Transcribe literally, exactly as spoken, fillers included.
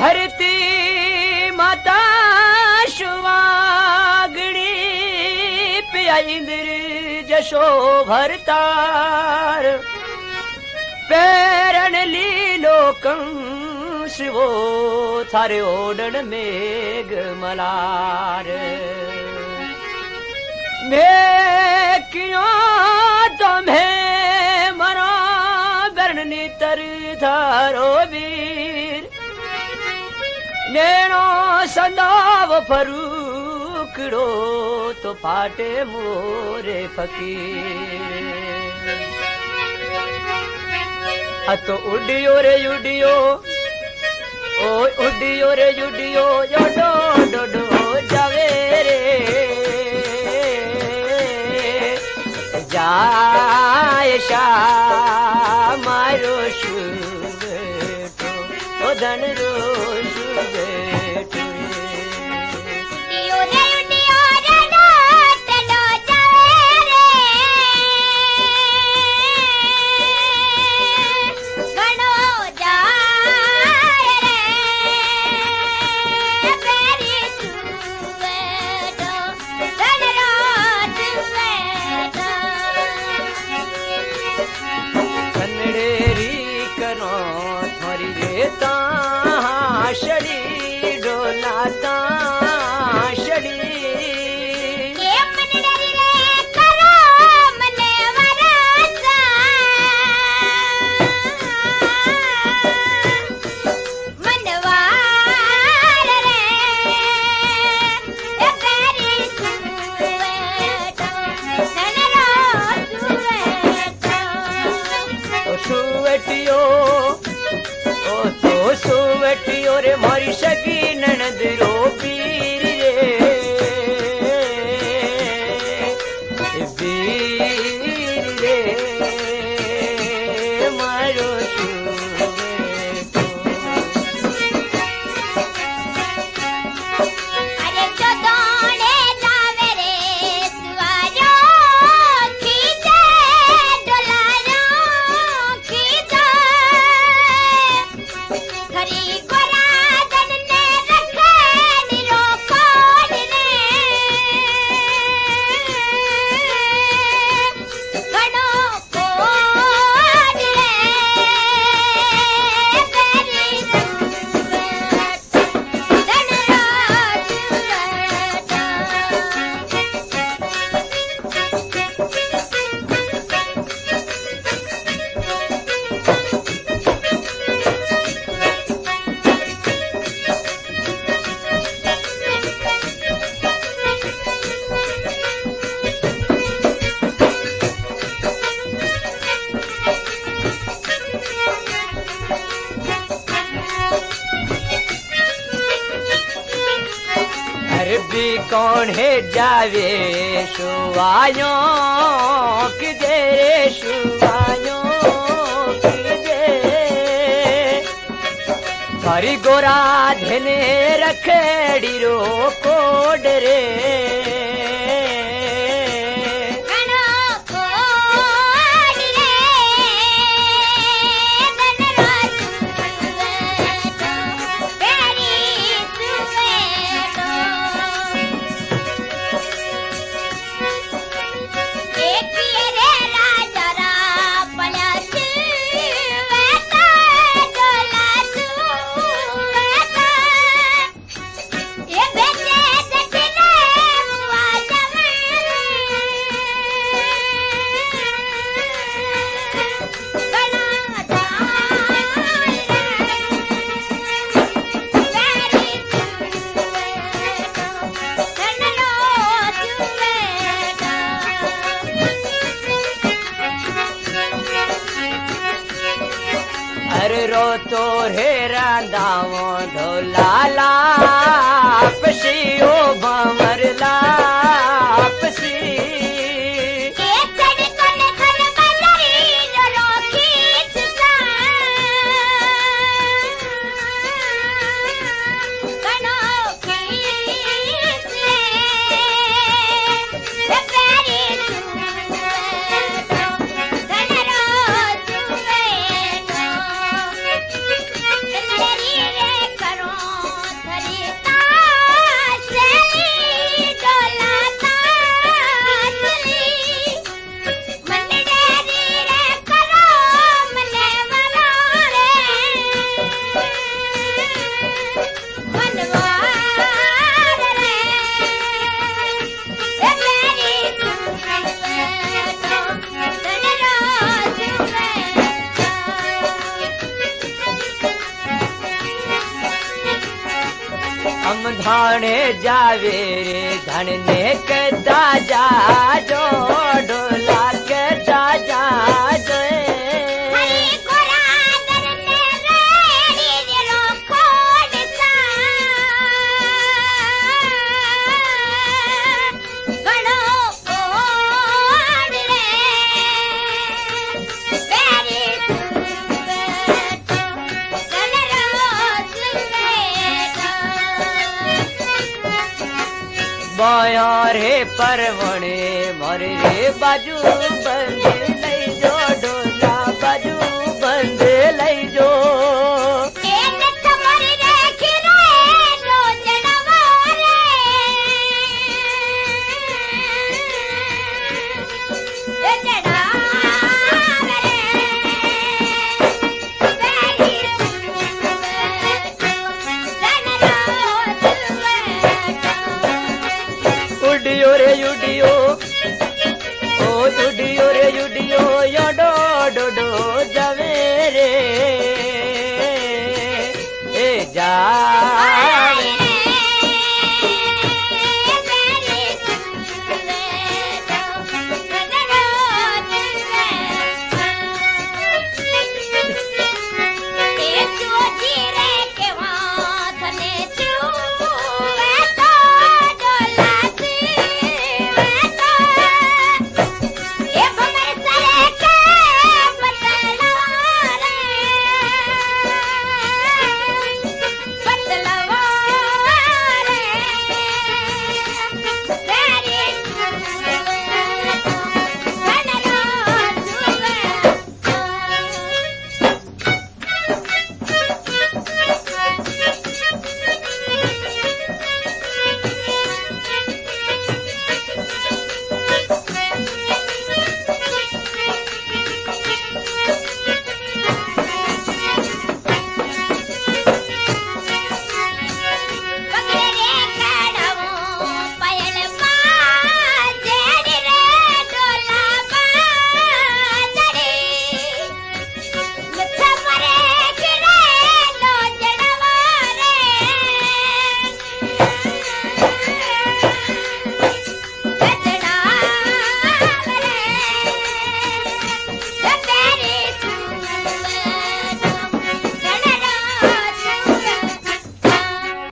धरती माता शुवागणी पिया इंद्र जशो भरतार पैरण लीलो कंसवो थारे ओडन मेघ मलार मैं क्यों तुम्हें मरो वर्णनी तर थारो वीर नैनो संदाव फरूकड़ो तो फाटे मोरे फकीर अतो उडियो रे उडियो ओ उडियो रे उडियो यो डो डो डो जावे रे जाय शा मारो शुबेटो ओ धन रो शुबेटो उडियो रे उडियो रे डो डो जावे रे गणो जाय रे पेरी शुबेटो धन रो शुबेटो कन्नेरी करो थोरी रे ताशड़ी डोला ताशड़ी के मन डरी रे करो मने वरसा मनवार रे ए पेरी शुबेटो धन रो शुबेटो ओ सुवटियो ओ तो सुवटियो रे मारी सगी ननद रो पीर रे वीर रे मारो शुबेटो अरे चोदोड़े जावे रे सुवारो खींचे डोलारो खींचे खरी गोरादन ने रखे निरो कोड ने गणो कोड रे पेरी शुबेटो धन रो अरे भी कौन है जावे शुवायो किदे रे शुवायो किदे हरी गोरा धने रखेड़ी रो कोड रे गणो कोड रे धन रो शुबेटो पेरी शुबेटो एक रे राजा रा पला शुबेटो डोला शुबेटो ये बेटे देखने हुआ जवानी गणो जाय रे पेरी शुबेटो धन रो शुबेटो अरे रो तो रे रांदावो धोलाला पसियो भंवर लापसी के चढ़ कोने खल बलरी जो रोखी सा गणो खींच ले पेरी शुबेटो धन रो शुबेटो कन्नेरी रे करो परवणे जावे रे धन ने कहता जा जो ढोला कहता जा जो रे परवणे मरे रे बाजू बंदे